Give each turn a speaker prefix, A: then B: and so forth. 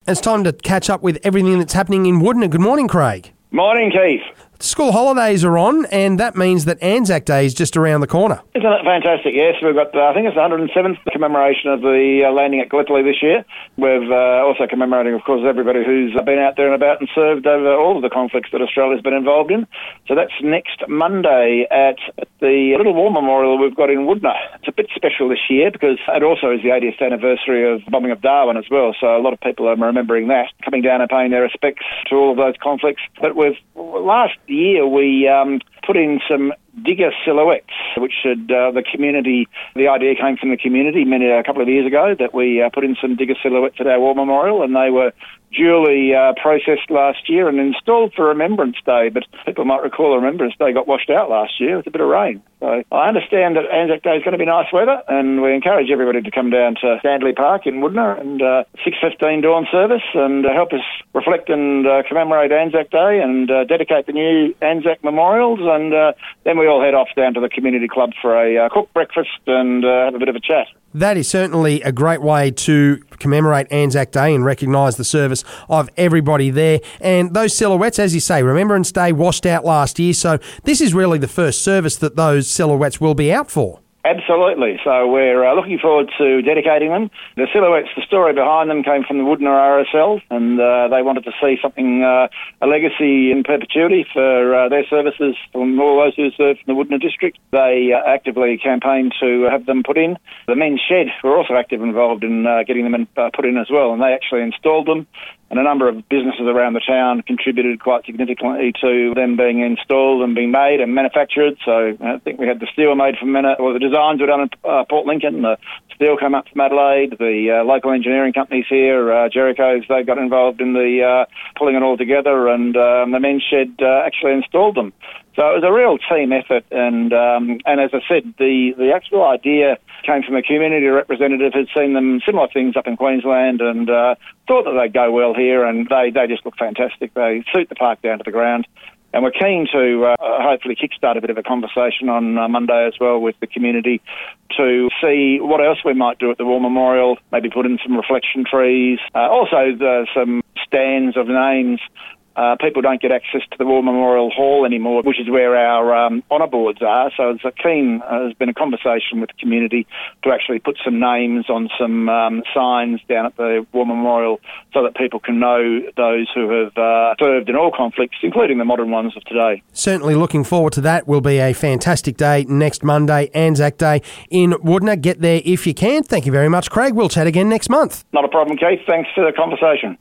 A: It's time to catch up with everything that's happening in Woodner. Good morning, Craig.
B: Morning, Keith.
A: School holidays are on, and that means that Anzac Day is just around the corner.
B: Isn't it fantastic? Yes, we've got, I think it's the 107th commemoration of the landing at Gallipoli this year. We've also commemorating, of course, everybody who's been out there and about and served over all of the conflicts that Australia's been involved in. So that's next Monday at the Little War Memorial we've got in Woodner. It's a bit special this year because it also is the 80th anniversary of the bombing of Darwin as well, so a lot of people are remembering that, coming down and paying their respects to all of those conflicts. But last year we put in some digger silhouettes, which the community, the idea came from the community a couple of years ago, that we put in some digger silhouettes at our war memorial, and they were duly processed last year and installed for Remembrance Day. But people might recall Remembrance Day got washed out last year with a bit of rain. So I understand that Anzac Day is going to be nice weather, and we encourage everybody to come down to Sandley Park in Woodner and 6:15 dawn service and help us reflect and commemorate Anzac Day and dedicate the new Anzac memorials, and then we all head off down to the community club for a cooked breakfast and have a bit of a chat.
A: That is certainly a great way to commemorate Anzac Day and recognise the service of everybody there. And those silhouettes, as you say, Remembrance Day washed out last year, so this is really the first service that those silhouettes will be out for.
B: Absolutely. So we're looking forward to dedicating them. The silhouettes, the story behind them came from the Woodner RSL, and they wanted to see something, a legacy in perpetuity for their services from all those who served in the Woodner district. They actively campaigned to have them put in. The men's shed were also actively involved in getting them put in as well, and they actually installed them. And a number of businesses around the town contributed quite significantly to them being installed and being made and manufactured. So I think we had the steel made from the designs were done in Port Lincoln. The steel came up from Adelaide. The local engineering companies here, Jericho's, they got involved in the pulling it all together, and the men's shed actually installed them. So it was a real team effort, and as I said, the actual idea came from a community representative who'd seen them similar things up in Queensland and thought that they'd go well here, and they just look fantastic. They suit the park down to the ground. And we're keen to hopefully kickstart a bit of a conversation on Monday as well with the community to see what else we might do at the War Memorial, maybe put in some reflection trees, also some stands of names. People don't get access to the War Memorial Hall anymore, which is where our honour boards are. So there's been a conversation with the community to actually put some names on some signs down at the War Memorial so that people can know those who have served in all conflicts, including the modern ones of today.
A: Certainly looking forward to that. Will be a fantastic day next Monday, Anzac Day in Woodner. Get there if you can. Thank you very much, Craig. We'll chat again next month.
B: Not a problem, Keith. Thanks for the conversation.